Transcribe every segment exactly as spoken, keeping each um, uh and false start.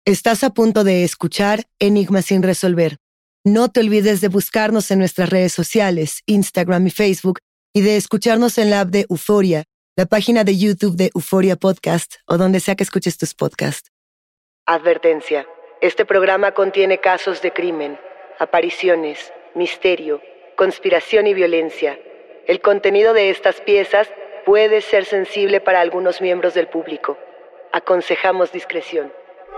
Estás a punto de escuchar Enigmas sin resolver. No te olvides de buscarnos en nuestras redes sociales, Instagram y Facebook, y de escucharnos en la app de Euforia, la página de YouTube de Euforia Podcast o donde sea que escuches tus podcasts. Advertencia. Este programa contiene casos de crimen, apariciones, misterio, conspiración y violencia. El contenido de estas piezas puede ser sensible para algunos miembros del público. Aconsejamos discreción.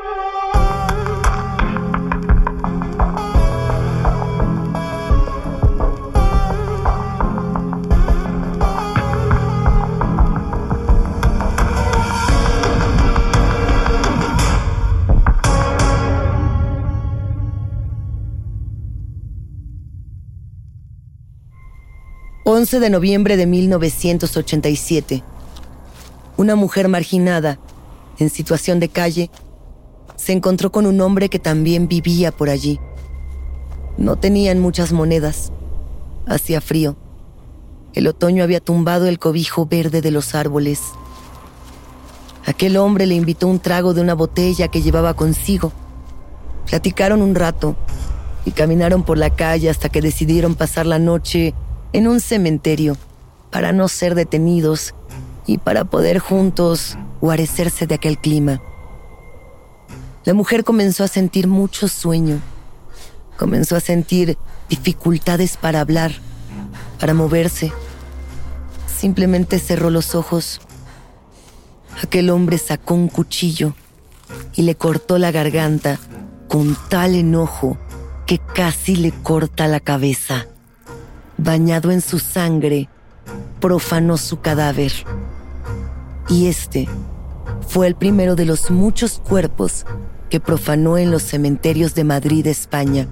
once de noviembre de mil novecientos ochenta y siete. Una mujer marginada, en situación de calle, se encontró con un hombre que también vivía por allí. No tenían muchas monedas. Hacía frío. El otoño había tumbado el cobijo verde de los árboles. Aquel hombre le invitó un trago de una botella que llevaba consigo. Platicaron un rato y caminaron por la calle hasta que decidieron pasar la noche en un cementerio para no ser detenidos y para poder juntos guarecerse de aquel clima. La mujer comenzó a sentir mucho sueño. Comenzó a sentir dificultades para hablar, para moverse. Simplemente cerró los ojos. Aquel hombre sacó un cuchillo y le cortó la garganta con tal enojo que casi le corta la cabeza. Bañado en su sangre, profanó su cadáver. Y este fue el primero de los muchos cuerpos que profanó en los cementerios de Madrid, España.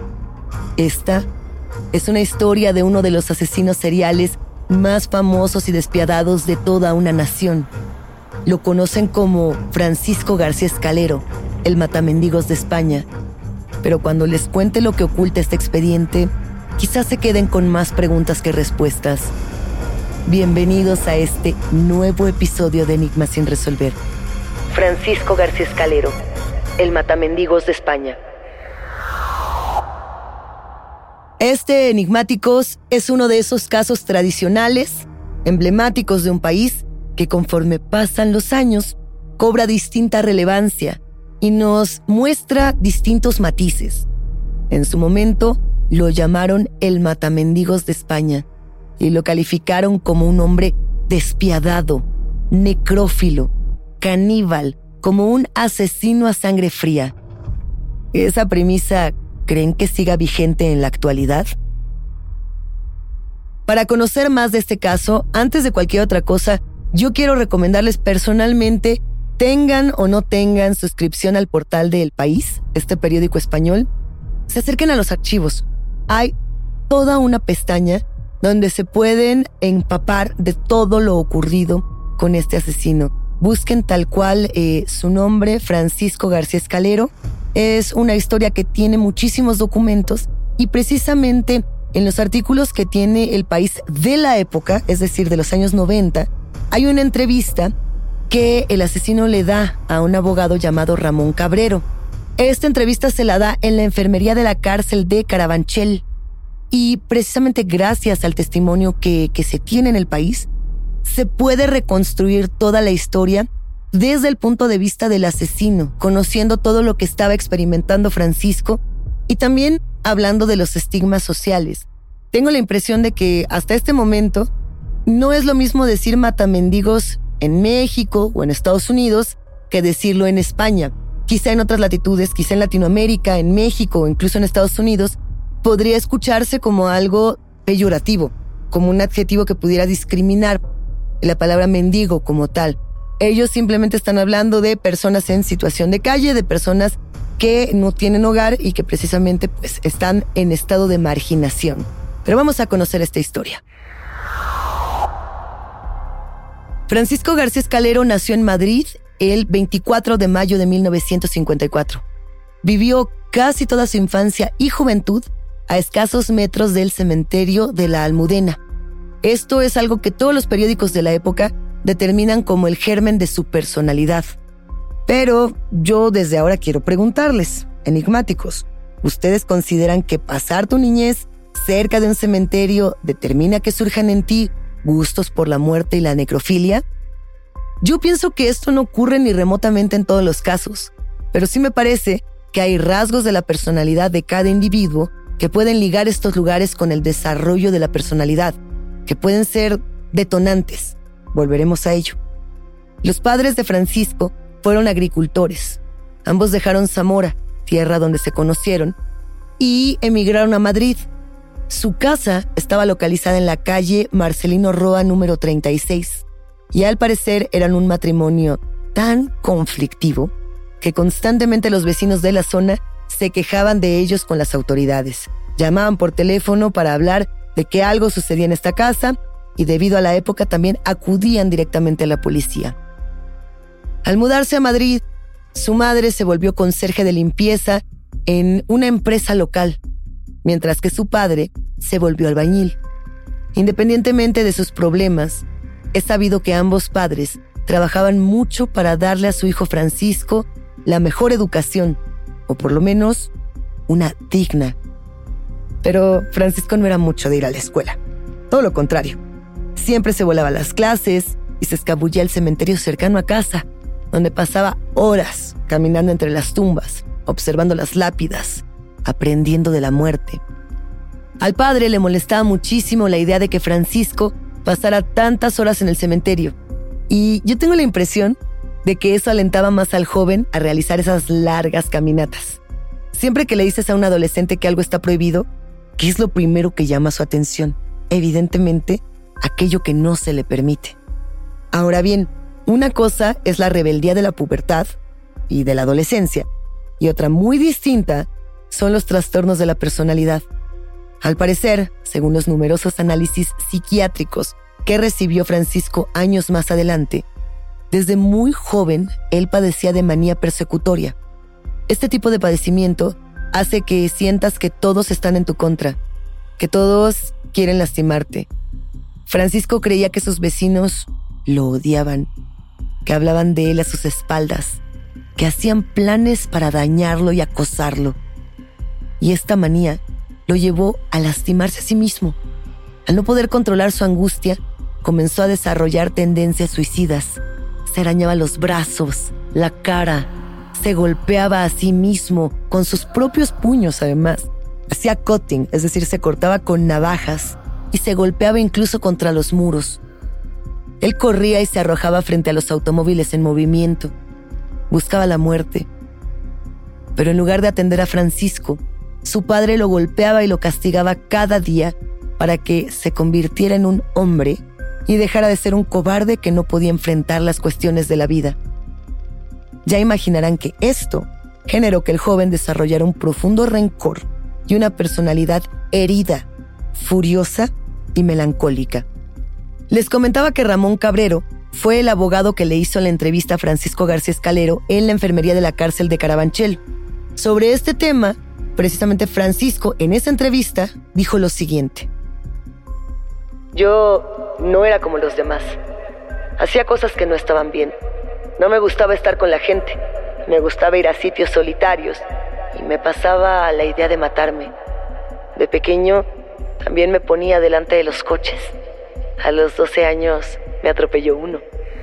Esta es una historia de uno de los asesinos seriales más famosos y despiadados de toda una nación. Lo conocen como Francisco García Escalero, el matamendigos de España. Pero cuando les cuente lo que oculta este expediente, quizás se queden con más preguntas que respuestas. Bienvenidos a este nuevo episodio de Enigmas sin resolver. Francisco García Escalero, el matamendigos de España. Este Enigmáticos es uno de esos casos tradicionales, emblemáticos de un país que conforme pasan los años cobra distinta relevancia y nos muestra distintos matices. En su momento lo llamaron el matamendigos de España y lo calificaron como un hombre despiadado, necrófilo, caníbal, como un asesino a sangre fría. ¿Esa premisa creen que siga vigente en la actualidad? Para conocer más de este caso, antes de cualquier otra cosa, yo quiero recomendarles personalmente, tengan o no tengan suscripción al portal de El País, este periódico español, se acerquen a los archivos. Hay toda una pestaña donde se pueden empapar de todo lo ocurrido con este asesino. Busquen tal cual eh, su nombre, Francisco García Escalero. Es una historia que tiene muchísimos documentos y precisamente en los artículos que tiene El País de la época, es decir, de los años noventa, hay una entrevista que el asesino le da a un abogado llamado Ramón Cabrero. Esta entrevista se la da en la enfermería de la cárcel de Carabanchel y precisamente gracias al testimonio que, que se tiene en El País, se puede reconstruir toda la historia desde el punto de vista del asesino, conociendo todo lo que estaba experimentando Francisco y también hablando de los estigmas sociales. Tengo la impresión de que hasta este momento no es lo mismo decir matamendigos en México o en Estados Unidos que decirlo en España. Quizá en otras latitudes, quizá en Latinoamérica, en México o incluso en Estados Unidos, podría escucharse como algo peyorativo, como un adjetivo que pudiera discriminar la palabra mendigo como tal. Ellos simplemente están hablando de personas en situación de calle, de personas que no tienen hogar y que precisamente pues, están en estado de marginación. Pero vamos a conocer esta historia. Francisco García Escalero nació en Madrid el veinticuatro de mayo de mil novecientos cincuenta y cuatro. Vivió casi toda su infancia y juventud a escasos metros del cementerio de la Almudena. Esto es algo que todos los periódicos de la época determinan como el germen de su personalidad. Pero yo desde ahora quiero preguntarles, enigmáticos, ¿ustedes consideran que pasar tu niñez cerca de un cementerio determina que surjan en ti gustos por la muerte y la necrofilia? Yo pienso que esto no ocurre ni remotamente en todos los casos, pero sí me parece que hay rasgos de la personalidad de cada individuo que pueden ligar estos lugares con el desarrollo de la personalidad, que pueden ser detonantes. Volveremos a ello. Los padres de Francisco fueron agricultores. Ambos dejaron Zamora, tierra donde se conocieron, y emigraron a Madrid. Su casa estaba localizada en la calle Marcelino Roa número treinta y seis, y al parecer eran un matrimonio tan conflictivo que constantemente los vecinos de la zona se quejaban de ellos con las autoridades. Llamaban por teléfono para hablar de que algo sucedía en esta casa y debido a la época también acudían directamente a la policía. Al mudarse a Madrid, su madre se volvió conserje de limpieza en una empresa local, mientras que su padre se volvió albañil. Independientemente de sus problemas, es sabido que ambos padres trabajaban mucho para darle a su hijo Francisco la mejor educación, o por lo menos una digna. Pero Francisco no era mucho de ir a la escuela. Todo lo contrario. Siempre se volaba a las clases y se escabullía al cementerio cercano a casa, donde pasaba horas caminando entre las tumbas, observando las lápidas, aprendiendo de la muerte. Al padre le molestaba muchísimo la idea de que Francisco pasara tantas horas en el cementerio, y yo tengo la impresión de que eso alentaba más al joven a realizar esas largas caminatas. Siempre que le dices a un adolescente que algo está prohibido, ¿qué es lo primero que llama su atención? Evidentemente, aquello que no se le permite. Ahora bien, una cosa es la rebeldía de la pubertad y de la adolescencia, y otra muy distinta son los trastornos de la personalidad. Al parecer, según los numerosos análisis psiquiátricos que recibió Francisco años más adelante, desde muy joven él padecía de manía persecutoria. Este tipo de padecimiento hace que sientas que todos están en tu contra, que todos quieren lastimarte. Francisco creía que sus vecinos lo odiaban, que hablaban de él a sus espaldas, que hacían planes para dañarlo y acosarlo. Y esta manía lo llevó a lastimarse a sí mismo. Al no poder controlar su angustia, comenzó a desarrollar tendencias suicidas. Se arañaba los brazos, la cara, se golpeaba a sí mismo con sus propios puños además. Hacía cutting, es decir, se cortaba con navajas y se golpeaba incluso contra los muros. Él corría y se arrojaba frente a los automóviles en movimiento. Buscaba la muerte. Pero en lugar de atender a Francisco, su padre lo golpeaba y lo castigaba cada día para que se convirtiera en un hombre y dejara de ser un cobarde que no podía enfrentar las cuestiones de la vida. Ya imaginarán que esto generó que el joven desarrollara un profundo rencor y una personalidad herida, furiosa y melancólica. Les comentaba que Ramón Cabrero fue el abogado que le hizo la entrevista a Francisco García Escalero en la enfermería de la cárcel de Carabanchel. Sobre este tema, precisamente Francisco en esa entrevista dijo lo siguiente: yo no era como los demás. Hacía cosas que no estaban bien. No me gustaba estar con la gente. Me gustaba ir a sitios solitarios y me pasaba la idea de matarme. De pequeño también me ponía delante de los coches. A los doce años me atropelló uno.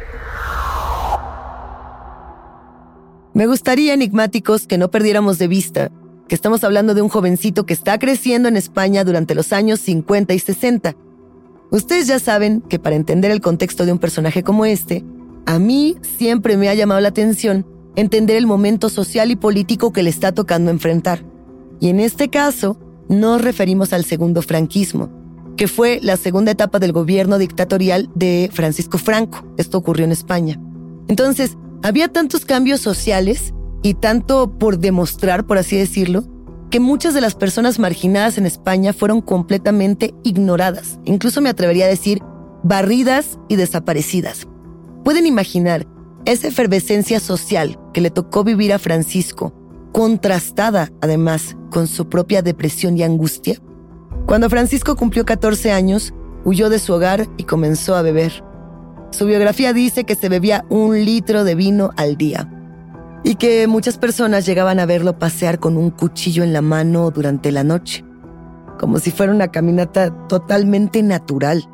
Me gustaría, enigmáticos, que no perdiéramos de vista que estamos hablando de un jovencito que está creciendo en España durante los años cincuenta y sesenta. Ustedes ya saben que para entender el contexto de un personaje como este, a mí siempre me ha llamado la atención entender el momento social y político que le está tocando enfrentar. Y en este caso, nos referimos al segundo franquismo, que fue la segunda etapa del gobierno dictatorial de Francisco Franco. Esto ocurrió en España. Entonces, había tantos cambios sociales y tanto por demostrar, por así decirlo, que muchas de las personas marginadas en España fueron completamente ignoradas. Incluso me atrevería a decir barridas y desaparecidas. ¿Pueden imaginar esa efervescencia social que le tocó vivir a Francisco, contrastada además con su propia depresión y angustia? Cuando Francisco cumplió catorce años, huyó de su hogar y comenzó a beber. Su biografía dice que se bebía un litro de vino al día. y que muchas personas llegaban a verlo pasear con un cuchillo en la mano durante la noche, como si fuera una caminata totalmente natural.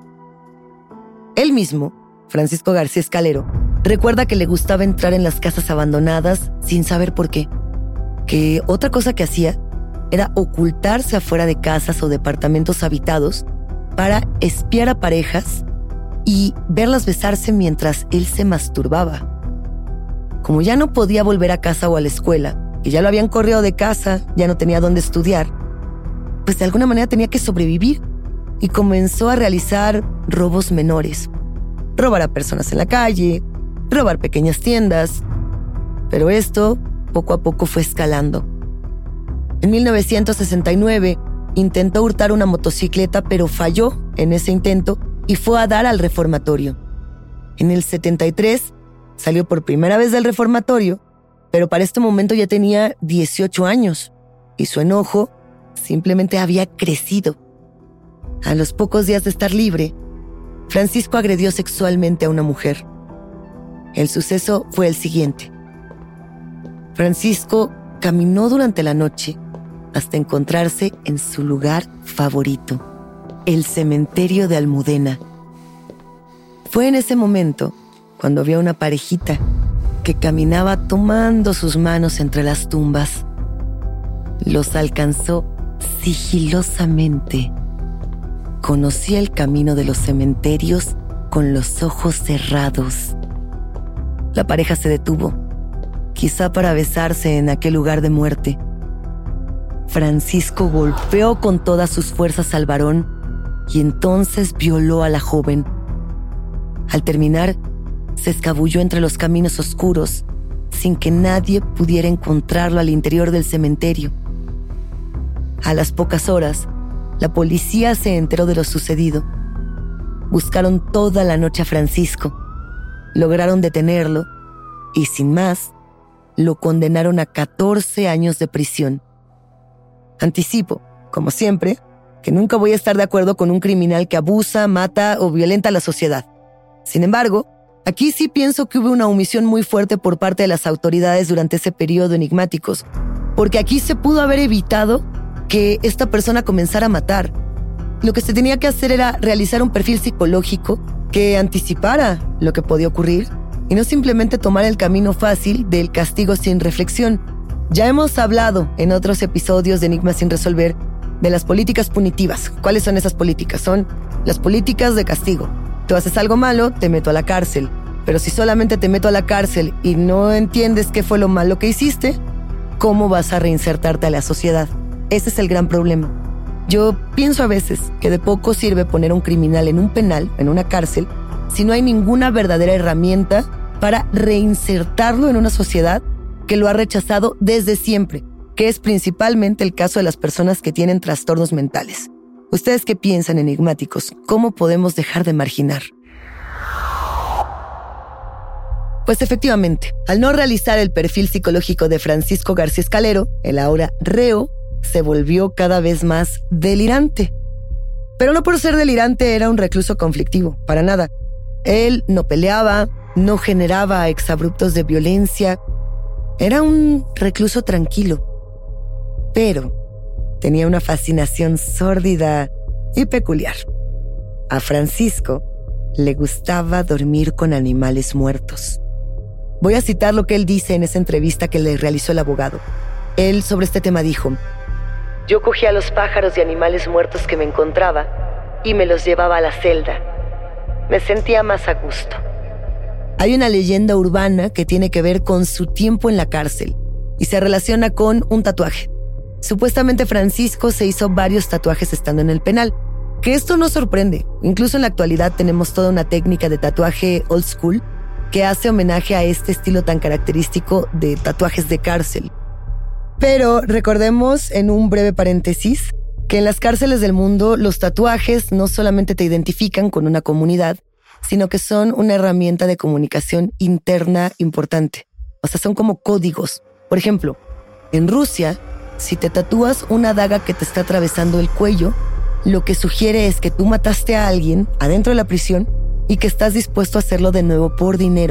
Él mismo, Francisco García Escalero, recuerda que le gustaba entrar en las casas abandonadas sin saber por qué, que otra cosa que hacía era ocultarse afuera de casas o departamentos habitados para espiar a parejas y verlas besarse mientras él se masturbaba. Como ya no podía volver a casa o a la escuela, y ya lo habían corrido de casa, ya no tenía dónde estudiar, pues de alguna manera tenía que sobrevivir y comenzó a realizar robos menores. Robar a personas en la calle, robar pequeñas tiendas, pero esto poco a poco fue escalando. En mil novecientos sesenta y nueve intentó hurtar una motocicleta, pero falló en ese intento y fue a dar al reformatorio. En el setenta y tres salió por primera vez del reformatorio, pero para este momento ya tenía dieciocho años y su enojo simplemente había crecido. A los pocos días de estar libre, Francisco agredió sexualmente a una mujer. El suceso fue el siguiente. Francisco caminó durante la noche hasta encontrarse en su lugar favorito, el cementerio de Almudena. Fue en ese momento cuando vio a una parejita que caminaba tomando sus manos entre las tumbas. Los alcanzó sigilosamente. Conocía el camino de los cementerios con los ojos cerrados. La pareja se detuvo, quizá para besarse en aquel lugar de muerte. Francisco golpeó con todas sus fuerzas al varón y entonces violó a la joven. Al terminar, se escabulló entre los caminos oscuros sin que nadie pudiera encontrarlo al interior del cementerio. A las pocas horas, la policía se enteró de lo sucedido. Buscaron toda la noche a Francisco, lograron detenerlo y, sin más, lo condenaron a catorce años de prisión. Anticipo, como siempre, que nunca voy a estar de acuerdo con un criminal que abusa, mata o violenta a la sociedad. Sin embargo, aquí sí pienso que hubo una omisión muy fuerte por parte de las autoridades durante ese periodo enigmáticos, porque aquí se pudo haber evitado que esta persona comenzara a matar. Lo que se tenía que hacer era realizar un perfil psicológico que anticipara lo que podía ocurrir y no simplemente tomar el camino fácil del castigo sin reflexión. Ya hemos hablado en otros episodios de Enigmas sin resolver de las políticas punitivas. ¿Cuáles son esas políticas? Son las políticas de castigo. Tú haces algo malo, te meto a la cárcel. Pero si solamente te meto a la cárcel y no entiendes qué fue lo malo que hiciste, ¿cómo vas a reinsertarte a la sociedad? Ese es el gran problema. Yo pienso a veces que de poco sirve poner a un criminal en un penal, en una cárcel, si no hay ninguna verdadera herramienta para reinsertarlo en una sociedad que lo ha rechazado desde siempre, que es principalmente el caso de las personas que tienen trastornos mentales. ¿Ustedes qué piensan, enigmáticos? ¿Cómo podemos dejar de marginar? Pues efectivamente, al no realizar el perfil psicológico de Francisco García Escalero, el ahora reo se volvió cada vez más delirante. Pero no por ser delirante era un recluso conflictivo, para nada. Él no peleaba, no generaba exabruptos de violencia. Era un recluso tranquilo. Pero tenía una fascinación sórdida y peculiar. A Francisco le gustaba dormir con animales muertos. Voy a citar lo que él dice en esa entrevista que le realizó el abogado. Él sobre este tema dijo: yo cogía a los pájaros y animales muertos que me encontraba y me los llevaba a la celda. Me sentía más a gusto. Hay una leyenda urbana que tiene que ver con su tiempo en la cárcel y se relaciona con un tatuaje. Supuestamente Francisco se hizo varios tatuajes estando en el penal, que esto no sorprende. Incluso en la actualidad tenemos toda una técnica de tatuaje old school que hace homenaje a este estilo tan característico de tatuajes de cárcel. Pero recordemos, en un breve paréntesis, que en las cárceles del mundo los tatuajes no solamente te identifican con una comunidad, sino que son una herramienta de comunicación interna importante. O sea, son como códigos. Por ejemplo, en Rusia, si te tatúas una daga que te está atravesando el cuello, lo que sugiere es que tú mataste a alguien adentro de la prisión y que estás dispuesto a hacerlo de nuevo por dinero.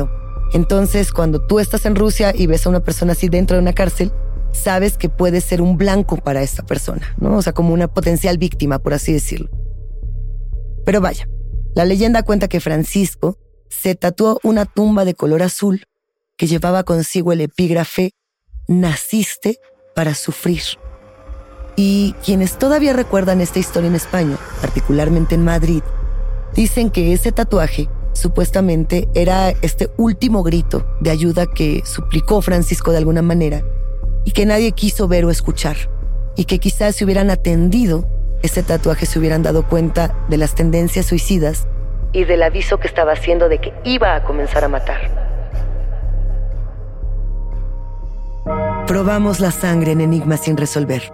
Entonces, cuando tú estás en Rusia y ves a una persona así dentro de una cárcel, sabes que puede ser un blanco para esta persona, ¿no? O sea, como una potencial víctima, por así decirlo. Pero vaya, la leyenda cuenta que Francisco se tatuó una tumba de color azul que llevaba consigo el epígrafe «Naciste para sufrir». Y quienes todavía recuerdan esta historia en España, particularmente en Madrid, dicen que ese tatuaje supuestamente era este último grito de ayuda que suplicó Francisco de alguna manera y que nadie quiso ver o escuchar, y que quizás si hubieran atendido ese tatuaje se hubieran dado cuenta de las tendencias suicidas y del aviso que estaba haciendo de que iba a comenzar a matar. Probamos la sangre en Enigmas sin resolver.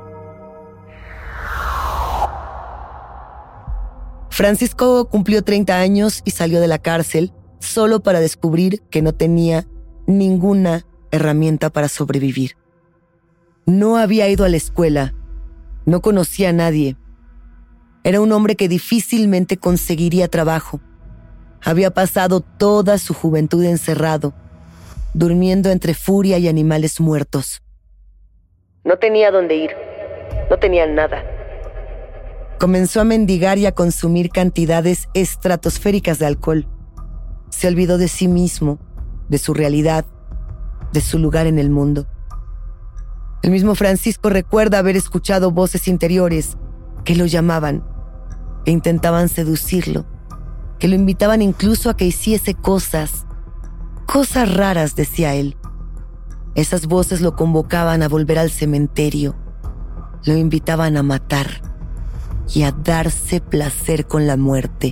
Francisco cumplió treinta años y salió de la cárcel solo para descubrir que no tenía ninguna herramienta para sobrevivir. No había ido a la escuela, no conocía a nadie. Era un hombre que difícilmente conseguiría trabajo. Había pasado toda su juventud encerrado, durmiendo entre furia y animales muertos. No tenía dónde ir, no tenía nada. Comenzó a mendigar y a consumir cantidades estratosféricas de alcohol. Se olvidó de sí mismo, de su realidad, de su lugar en el mundo. El mismo Francisco recuerda haber escuchado voces interiores que lo llamaban, que intentaban seducirlo, que lo invitaban incluso a que hiciese cosas, cosas raras, decía él. Esas voces lo convocaban a volver al cementerio, lo invitaban a matar y a darse placer con la muerte.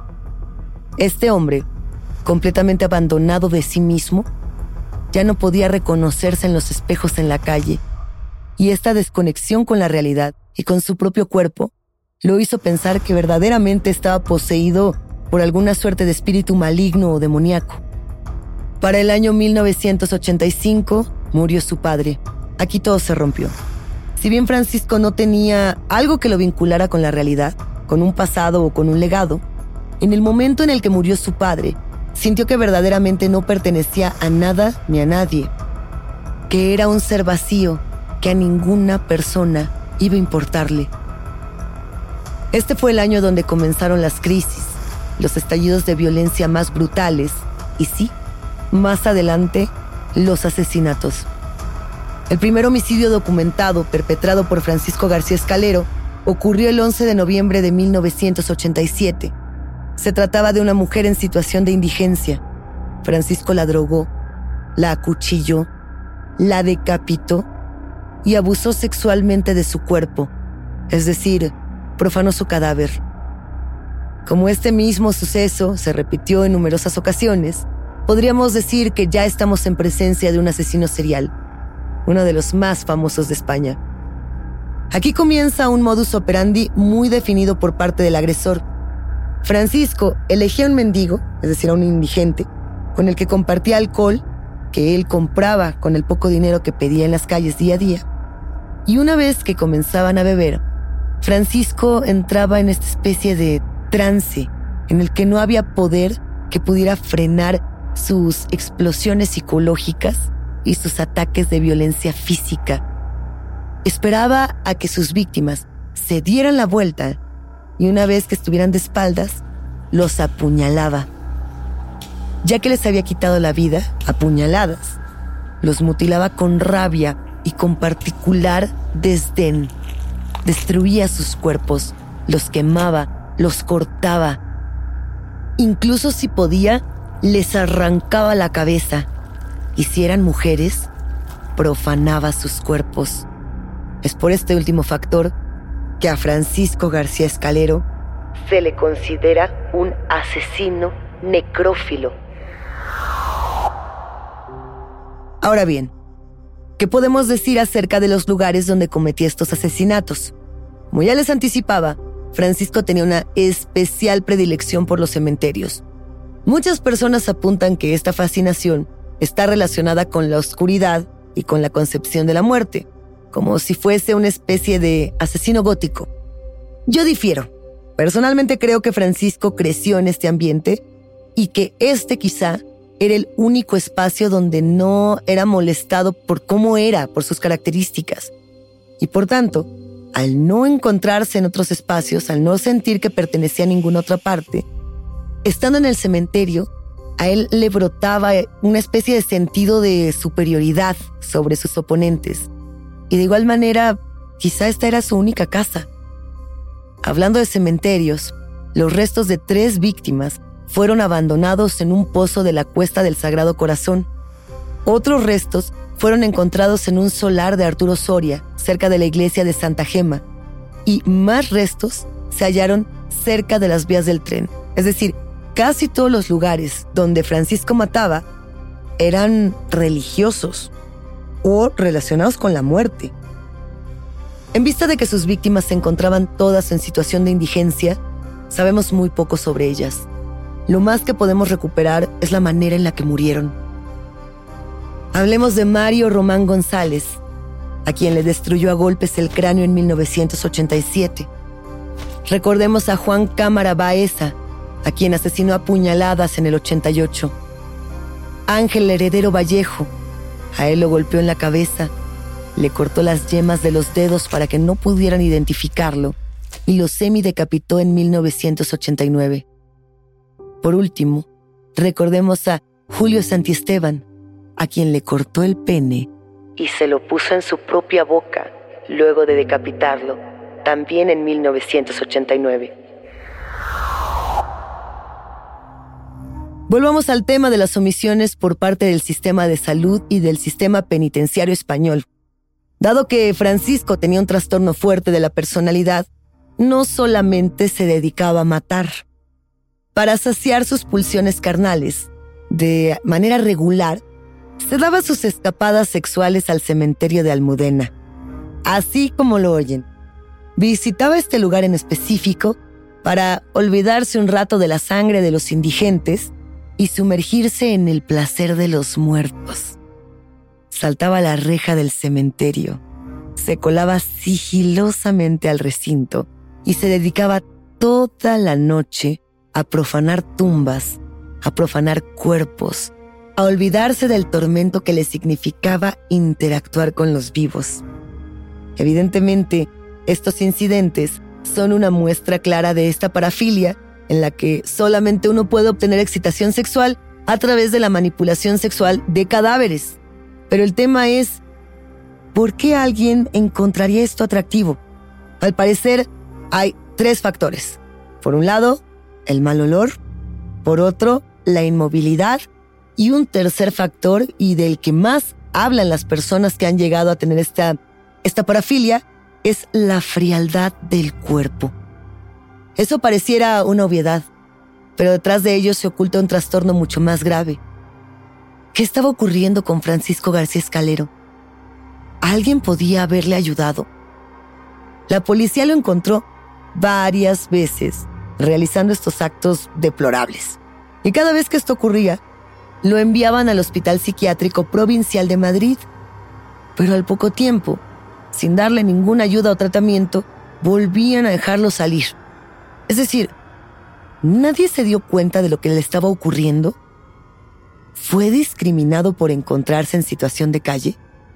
Este hombre, completamente abandonado de sí mismo, ya no podía reconocerse en los espejos en la calle, y esta desconexión con la realidad y con su propio cuerpo lo hizo pensar que verdaderamente estaba poseído por alguna suerte de espíritu maligno o demoníaco. Para el año mil novecientos ochenta y cinco murió su padre. Aquí todo se rompió. Si bien Francisco no tenía algo que lo vinculara con la realidad, con un pasado o con un legado, en el momento en el que murió su padre, sintió que verdaderamente no pertenecía a nada ni a nadie, que era un ser vacío que a ninguna persona iba a importarle. Este fue el año donde comenzaron las crisis, los estallidos de violencia más brutales y sí, más adelante, los asesinatos. El primer homicidio documentado, perpetrado por Francisco García Escalero, ocurrió el once de noviembre de mil novecientos ochenta y siete. Se trataba de una mujer en situación de indigencia. Francisco la drogó, la acuchilló, la decapitó y abusó sexualmente de su cuerpo, es decir, profanó su cadáver. Como este mismo suceso se repitió en numerosas ocasiones, podríamos decir que ya estamos en presencia de un asesino serial, uno de los más famosos de España. Aquí comienza un modus operandi muy definido por parte del agresor. Francisco elegía a un mendigo, es decir, a un indigente, con el que compartía alcohol que él compraba con el poco dinero que pedía en las calles día a día. Y una vez que comenzaban a beber, Francisco entraba en esta especie de trance en el que no había poder que pudiera frenar sus explosiones psicológicas y sus ataques de violencia física. Esperaba a que sus víctimas se dieran la vuelta y una vez que estuvieran de espaldas, los apuñalaba. Ya que les había quitado la vida a puñaladas, los mutilaba con rabia y con particular desdén. Destruía sus cuerpos, los quemaba, los cortaba. Incluso si podía, les arrancaba la cabeza. Y si eran mujeres, profanaba sus cuerpos. Es por este último factor que a Francisco García Escalero se le considera un asesino necrófilo. Ahora bien, ¿qué podemos decir acerca de los lugares donde cometía estos asesinatos? Como ya les anticipaba, Francisco tenía una especial predilección por los cementerios. Muchas personas apuntan que esta fascinación está relacionada con la oscuridad y con la concepción de la muerte, como si fuese una especie de asesino gótico. Yo difiero. Personalmente creo que Francisco creció en este ambiente y que este quizá era el único espacio donde no era molestado por cómo era, por sus características. Y por tanto, al no encontrarse en otros espacios, al no sentir que pertenecía a ninguna otra parte, estando en el cementerio, a él le brotaba una especie de sentido de superioridad sobre sus oponentes. Y de igual manera, quizá esta era su única casa. Hablando de cementerios, los restos de tres víctimas fueron abandonados en un pozo de la Cuesta del Sagrado Corazón. Otros restos fueron encontrados en un solar de Arturo Soria, cerca de la iglesia de Santa Gema, y más restos se hallaron cerca de las vías del tren. Es decir, casi todos los lugares donde Francisco mataba eran religiosos o relacionados con la muerte. En vista de que sus víctimas se encontraban todas en situación de indigencia, sabemos muy poco sobre ellas. Lo más que podemos recuperar es la manera en la que murieron. Hablemos de Mario Román González, a quien le destruyó a golpes el cráneo en mil novecientos ochenta y siete. Recordemos a Juan Cámara Baeza, a quien asesinó a puñaladas en el ochenta y ocho. Ángel Heredero Vallejo, a él lo golpeó en la cabeza, le cortó las yemas de los dedos para que no pudieran identificarlo y lo semidecapitó en mil novecientos ochenta y nueve. Por último, recordemos a Julio Santiesteban, a quien le cortó el pene y se lo puso en su propia boca luego de decapitarlo, también en mil novecientos ochenta y nueve. Volvamos al tema de las omisiones por parte del sistema de salud y del sistema penitenciario español. Dado que Francisco tenía un trastorno fuerte de la personalidad, no solamente se dedicaba a matar. Para saciar sus pulsiones carnales, de manera regular, se daba sus escapadas sexuales al cementerio de Almudena. Así como lo oyen, visitaba este lugar en específico para olvidarse un rato de la sangre de los indigentes y sumergirse en el placer de los muertos. Saltaba la reja del cementerio, se colaba sigilosamente al recinto y se dedicaba toda la noche a profanar tumbas, a profanar cuerpos, a olvidarse del tormento que le significaba interactuar con los vivos. Evidentemente, estos incidentes son una muestra clara de esta parafilia en la que solamente uno puede obtener excitación sexual a través de la manipulación sexual de cadáveres. Pero el tema es, ¿por qué alguien encontraría esto atractivo? Al parecer, hay tres factores. Por un lado, el mal olor. Por otro, la inmovilidad. Y un tercer factor, y del que más hablan las personas que han llegado a tener esta, esta parafilia, es la frialdad del cuerpo. Eso pareciera una obviedad, pero detrás de ello se oculta un trastorno mucho más grave. ¿Qué estaba ocurriendo con Francisco García Escalero? ¿Alguien podía haberle ayudado? La policía lo encontró varias veces realizando estos actos deplorables. Y cada vez que esto ocurría, lo enviaban al Hospital Psiquiátrico Provincial de Madrid. Pero al poco tiempo, sin darle ninguna ayuda o tratamiento, volvían a dejarlo salir. Es decir, nadie se dio cuenta de lo que le estaba ocurriendo. ¿Fue discriminado por encontrarse en situación de calle?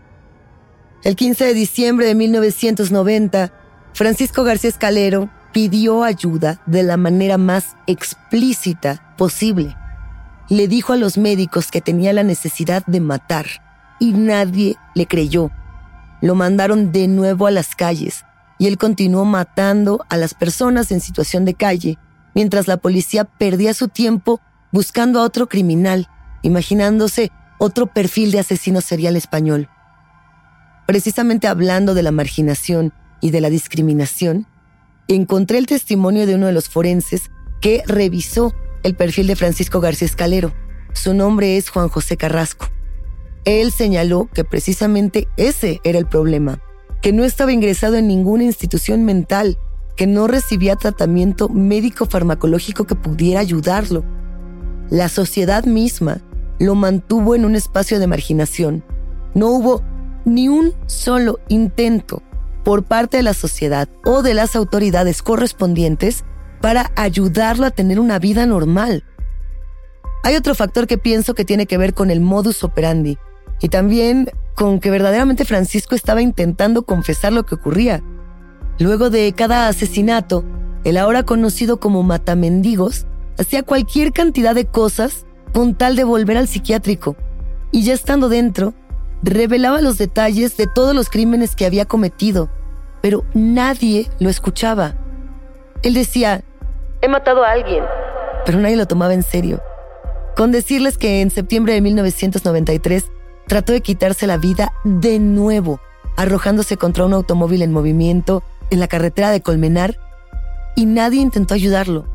El quince de diciembre de mil novecientos noventa, Francisco García Escalero pidió ayuda de la manera más explícita posible. Le dijo a los médicos que tenía la necesidad de matar y nadie le creyó. Lo mandaron de nuevo a las calles y él continuó matando a las personas en situación de calle mientras la policía perdía su tiempo buscando a otro criminal, imaginándose otro perfil de asesino serial español. Precisamente hablando de la marginación y de la discriminación, encontré el testimonio de uno de los forenses que revisó el perfil de Francisco García Escalero. Su nombre es Juan José Carrasco. Él señaló que precisamente ese era el problema, que no estaba ingresado en ninguna institución mental, que no recibía tratamiento médico-farmacológico que pudiera ayudarlo. La sociedad misma lo mantuvo en un espacio de marginación. No hubo ni un solo intento por parte de la sociedad o de las autoridades correspondientes para ayudarlo a tener una vida normal. Hay otro factor que pienso que tiene que ver con el modus operandi y también con que verdaderamente Francisco estaba intentando confesar lo que ocurría. Luego de cada asesinato, el ahora conocido como matamendigos hacía cualquier cantidad de cosas con tal de volver al psiquiátrico. Y ya estando dentro, revelaba los detalles de todos los crímenes que había cometido, pero nadie lo escuchaba. Él decía, he matado a alguien, pero nadie lo tomaba en serio. Con decirles que en septiembre de mil novecientos noventa y tres trató de quitarse la vida de nuevo, arrojándose contra un automóvil en movimiento en la carretera de Colmenar, y nadie intentó ayudarlo.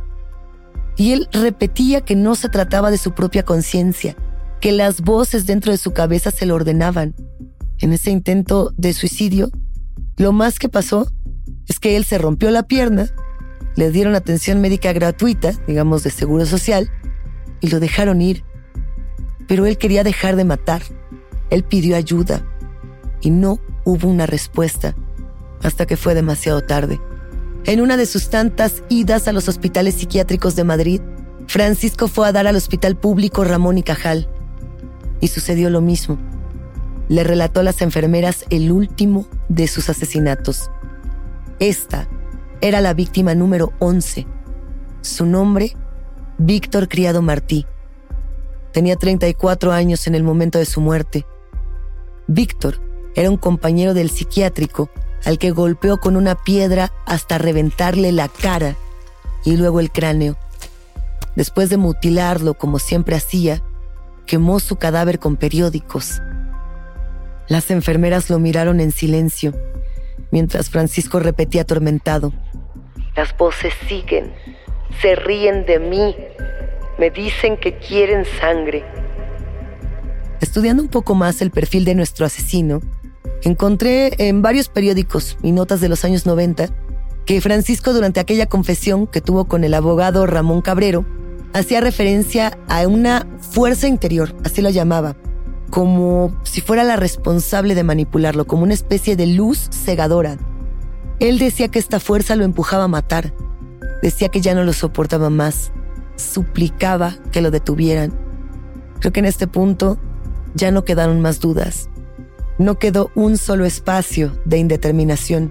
Y él repetía que no se trataba de su propia conciencia, que las voces dentro de su cabeza se lo ordenaban. En ese intento de suicidio, lo más que pasó es que él se rompió la pierna, le dieron atención médica gratuita, digamos de seguro social, y lo dejaron ir. Pero él quería dejar de matar. Él pidió ayuda y no hubo una respuesta hasta que fue demasiado tarde. En una de sus tantas idas a los hospitales psiquiátricos de Madrid, Francisco fue a dar al hospital público Ramón y Cajal. Y sucedió lo mismo. Le relató a las enfermeras el último de sus asesinatos. Esta era la víctima número once. Su nombre, Víctor Criado Martí. Tenía treinta y cuatro años en el momento de su muerte. Víctor era un compañero del psiquiátrico al que golpeó con una piedra hasta reventarle la cara y luego el cráneo. Después de mutilarlo como siempre hacía, quemó su cadáver con periódicos. Las enfermeras lo miraron en silencio, mientras Francisco repetía atormentado: las voces siguen, se ríen de mí, me dicen que quieren sangre. Estudiando un poco más el perfil de nuestro asesino, encontré en varios periódicos y notas de los años noventa que Francisco, durante aquella confesión que tuvo con el abogado Ramón Cabrero, hacía referencia a una fuerza interior, así lo llamaba, como si fuera la responsable de manipularlo, como una especie de luz cegadora. Él decía que esta fuerza lo empujaba a matar, decía que ya no lo soportaba más, suplicaba que lo detuvieran. Creo que en este punto ya no quedaron más dudas. No quedó un solo espacio de indeterminación.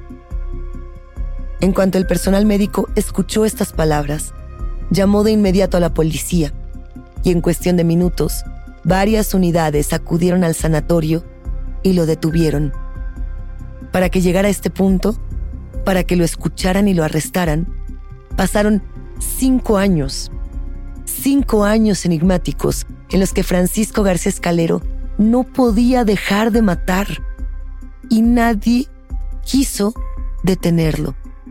En cuanto el personal médico escuchó estas palabras, llamó de inmediato a la policía y en cuestión de minutos, varias unidades acudieron al sanatorio y lo detuvieron. Para que llegara a este punto, para que lo escucharan y lo arrestaran, pasaron cinco años. Cinco años enigmáticos en los que Francisco García Escalero no podía dejar de matar y nadie quiso detenerlo.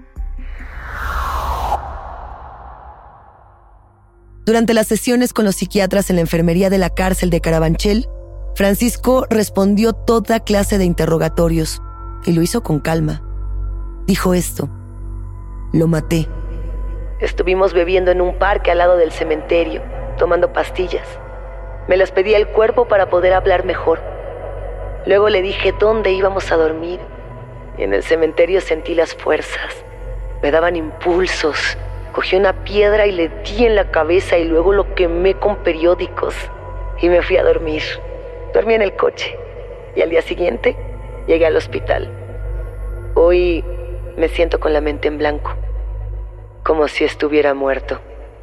Durante las sesiones con los psiquiatras en la enfermería de la cárcel de Carabanchel, Francisco respondió toda clase de interrogatorios y lo hizo con calma. Dijo esto: lo maté. Estuvimos bebiendo en un parque al lado del cementerio, tomando pastillas. Me las pedía el cuerpo para poder hablar mejor. Luego le dije dónde íbamos a dormir y en el cementerio sentí las fuerzas. Me daban impulsos. Cogí una piedra y le di en la cabeza y luego lo quemé con periódicos y me fui a dormir. Dormí en el coche y al día siguiente llegué al hospital. Hoy me siento con la mente en blanco, como si estuviera muerto.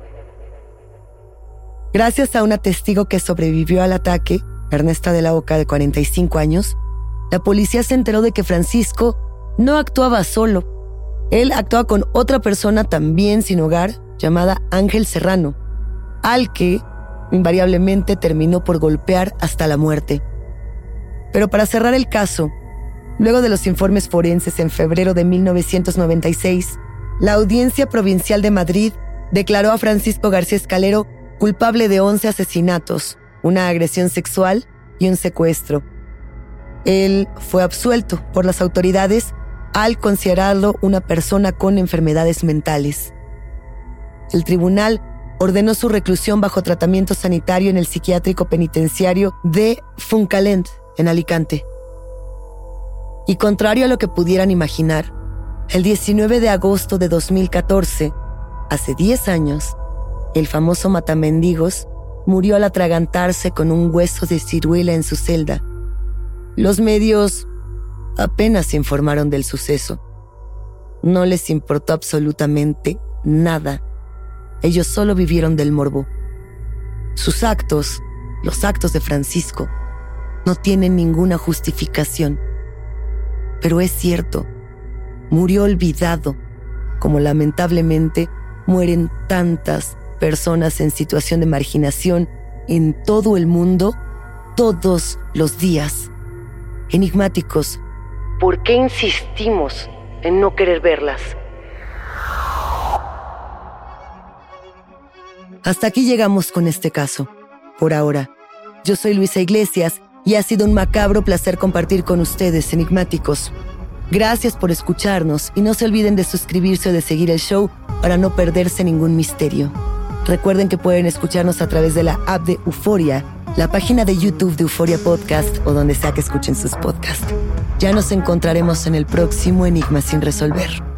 Gracias a una testigo que sobrevivió al ataque, Ernesta de la Oca, de cuarenta y cinco años, la policía se enteró de que Francisco no actuaba solo. Él actuaba con otra persona también sin hogar, llamada Ángel Serrano, al que invariablemente terminó por golpear hasta la muerte. Pero para cerrar el caso, luego de los informes forenses en febrero de mil novecientos noventa y seis, la Audiencia Provincial de Madrid declaró a Francisco García Escalero culpable de once asesinatos, una agresión sexual y un secuestro. Él fue absuelto por las autoridades al considerarlo una persona con enfermedades mentales. El tribunal ordenó su reclusión bajo tratamiento sanitario en el psiquiátrico penitenciario de Funcalent, en Alicante. Y contrario a lo que pudieran imaginar, el diecinueve de agosto de dos mil catorce, hace diez años, el famoso matamendigos murió al atragantarse con un hueso de ciruela en su celda. Los medios apenas se informaron del suceso. No les importó absolutamente nada. Ellos solo vivieron del morbo. Sus actos, los actos de Francisco, no tienen ninguna justificación. Pero es cierto, murió olvidado, como lamentablemente mueren tantas personas en situación de marginación en todo el mundo todos los días. Enigmáticos, ¿por qué insistimos en no querer verlas? Hasta aquí llegamos con este caso, por ahora. Yo soy Luisa Iglesias y ha sido un macabro placer compartir con ustedes, enigmáticos. Gracias por escucharnos y no se olviden de suscribirse o de seguir el show para no perderse ningún misterio. Recuerden que pueden escucharnos a través de la app de Euforia, la página de YouTube de Euforia Podcast o donde sea que escuchen sus podcasts. Ya nos encontraremos en el próximo Enigma sin resolver.